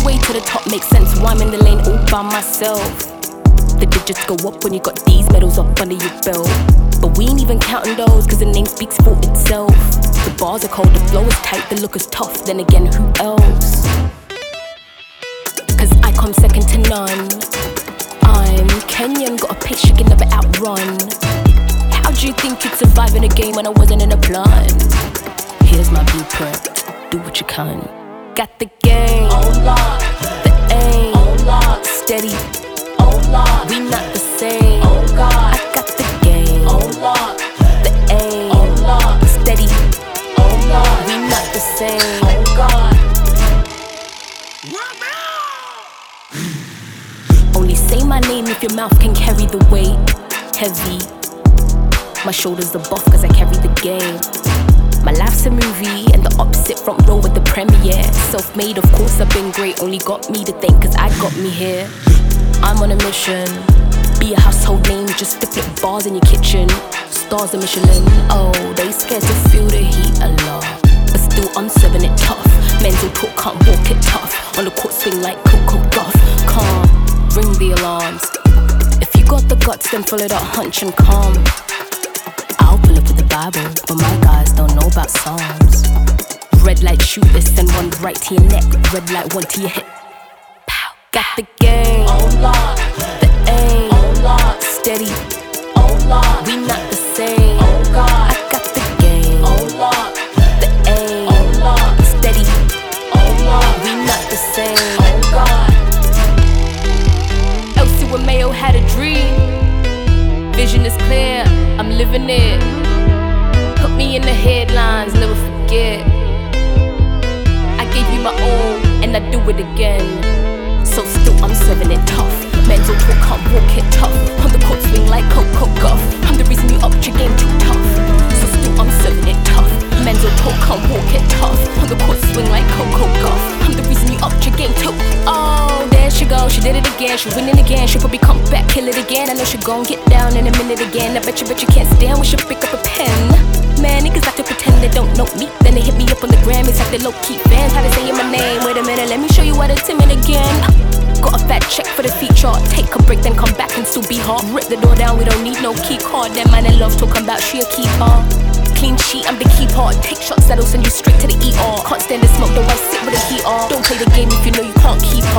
way to the top makes sense. Why I'm in the lane all by myself. The digits go up when you got these medals up under your belt. But we ain't even counting those, cause the name speaks for itself. The bars are cold, the flow is tight, the look is tough. Then again, who else? Cause I come second to none. I'm Kenyan, got a pace you can never outrun. How do you think you'd survive in a game when I wasn't in a plan? Here's my blueprint, do what you can. Got the game, oh Lord. The aim, oh Lord. Steady, oh Lord. We not the same, oh God. I got the game, oh Lord. The aim, oh Lord. Steady, oh Lord. We not the same, oh God. Only say my name if your mouth can carry the weight. Heavy, my shoulders are buff cause I carry the game. My life's a movie and the opposite front row with the premiere. Self-made, of course I've been great. Only got me to thank cause I got me here. I'm on a mission, be a household name. Just to flip bars in your kitchen. Stars of Michelin, oh, they scared to feel the heat a lot. But still I'm serving it tough. Mental talk, can't walk it tough. On the court swing like Coco Goff. Calm, ring the alarms. If you got the guts then follow that hunch and calm. I'll pull up with the Bible, but my guys don't know about Psalms. Red light shoot this and one right to your neck. Red light one to your hip. Pow. Got the game, oh Lord. The aim, oh Lord. Steady, oh Lord. We not the same, oh God. I got the game, oh Lord. The aim, oh Lord. Steady, oh Lord. We not the same, oh God. Elsie with Mayo had a dream. Vision is clear, I'm living it. Put me in the headlines, never forget. I gave you my all, and I do it again. So still I'm serving it tough. Mental talk, can't walk it tough. On the court swing like Coco Goff. I'm the reason you upped your game too tough. So still I'm serving it tough. Mental talk, can't walk it tough. On the court swing like Coco Goff. I'm the reason you upped your game too. Oh, there she goes, she did it again. She winning again, she'll probably come back, kill it again. I know she gon' get down in a minute again. I bet you can't stand, we should pick up a pen. Man, niggas like to pretend they don't know me. Then they hit me up on the gram, it's like they low-key fans. How they say my name, wait a minute, let me show you what it's timid again. Got a fat check for the feature. Take a break, then come back and still be hard. Rip the door down, we don't need no key card. That man in love talking about she a keeper. Clean sheet, I'm the keeper. Take shots that'll send you straight to the ER. Can't stand the smoke, though I sit with a heater. Don't play the game if you know you can't keep her.